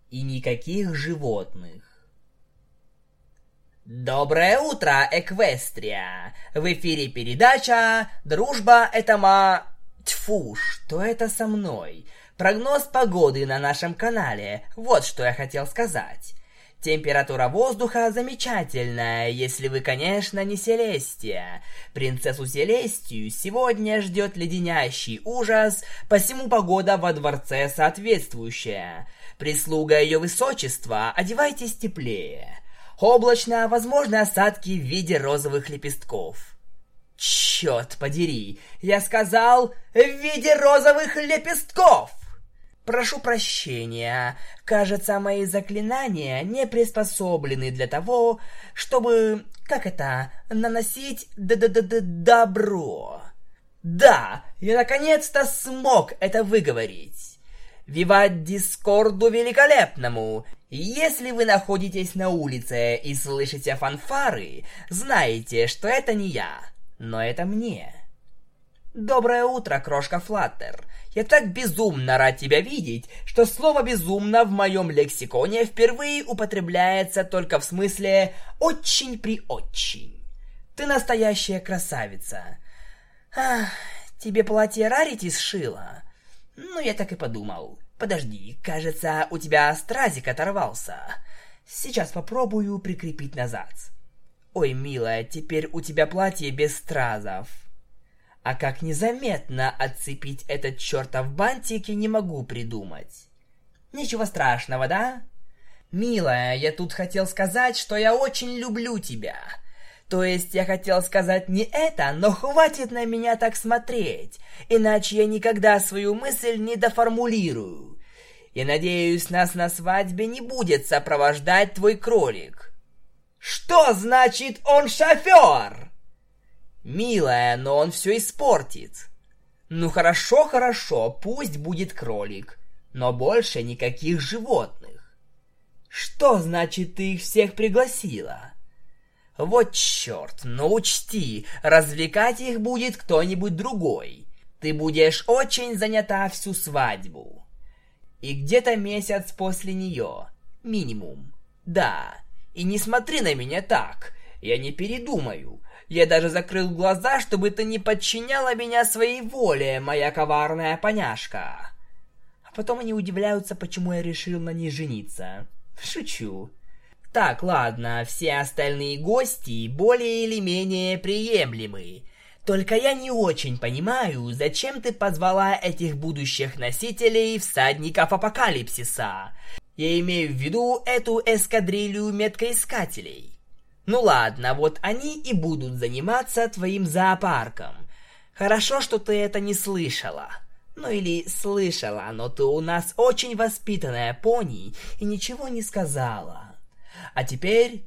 и никаких животных. Доброе утро, Эквестрия! В эфире передача «Дружба — это Тьфу, что это со мной? Прогноз погоды на нашем канале, вот что я хотел сказать. Температура воздуха замечательная, если вы, конечно, не Селестия. Принцессу Селестию сегодня ждет леденящий ужас, посему погода во дворце соответствующая. Прислуга ее высочества, одевайтесь теплее. Облачно, возможны осадки в виде розовых лепестков. Черт подери, я сказал в виде розовых лепестков! Прошу прощения, кажется, мои заклинания не приспособлены для того, чтобы, наносить добро. Да, я наконец-то смог это выговорить. Виват Дискорду великолепному! Если вы находитесь на улице и слышите фанфары, знаете, что это не я, но это мне. Доброе утро, крошка Флаттер. Я так безумно рад тебя видеть, что слово «безумно» в моем лексиконе впервые употребляется только в смысле «очень-при-очень». Ты настоящая красавица. Тебе платье Рарити сшила? Ну, я так и подумал. Подожди, кажется, у тебя стразик оторвался. Сейчас попробую прикрепить назад. Ой, милая, теперь у тебя платье без стразов. А как незаметно отцепить этот чертов бантик, я не могу придумать. Ничего страшного, да? Милая, я тут хотел сказать, что я очень люблю тебя. То есть я хотел сказать не это, но хватит на меня так смотреть, иначе я никогда свою мысль не доформулирую. Я надеюсь, нас на свадьбе не будет сопровождать твой кролик. Что значит он шофер? Милая, но он все испортит. Ну хорошо, пусть будет кролик, но больше никаких животных. Что значит ты их всех пригласила? Вот черт, но учти, развлекать их будет кто-нибудь другой. Ты будешь очень занята всю свадьбу. И где-то месяц после нее, минимум. Да, и не смотри на меня так, я не передумаю. Я даже закрыл глаза, чтобы ты не подчиняла меня своей воле, моя коварная поняшка. А потом они удивляются, почему я решил на ней жениться. Шучу. Так, ладно, все остальные гости более или менее приемлемы. Только я не очень понимаю, зачем ты позвала этих будущих носителей всадников апокалипсиса. Я имею в виду эту эскадрилью меткоискателей. Ну ладно, вот они и будут заниматься твоим зоопарком. Хорошо, что ты это не слышала. Ну или слышала, но ты у нас очень воспитанная пони и ничего не сказала. А теперь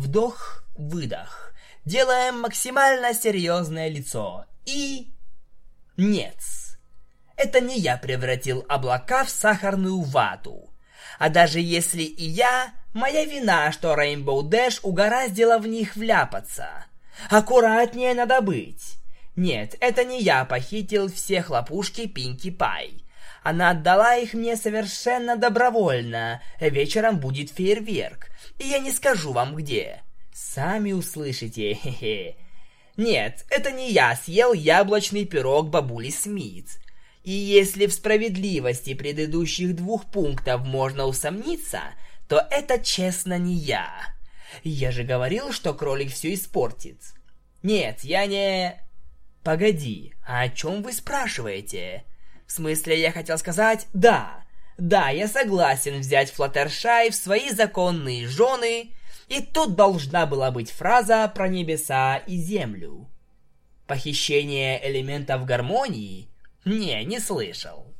вдох-выдох. Делаем максимально серьезное лицо. И... Нет. Это не я превратил облака в сахарную вату. А даже если и я... Моя вина, что Rainbow Dash угораздила в них вляпаться. Аккуратнее надо быть. Нет, это не я похитил все хлопушки Пинки Пай. Она отдала их мне совершенно добровольно. Вечером будет фейерверк. И я не скажу вам где. Сами услышите, хе-хе. Нет, это не я съел яблочный пирог бабули Смит. И если в справедливости предыдущих 2 пунктов можно усомниться, то это честно не я. Я же говорил, что кролик все испортит. Нет, я не... Погоди, а о чем вы спрашиваете? В смысле, я хотел сказать, да, я согласен взять Флаттершай в свои законные жены, и тут должна была быть фраза про небеса и землю. Похищение элементов гармонии? Не слышал.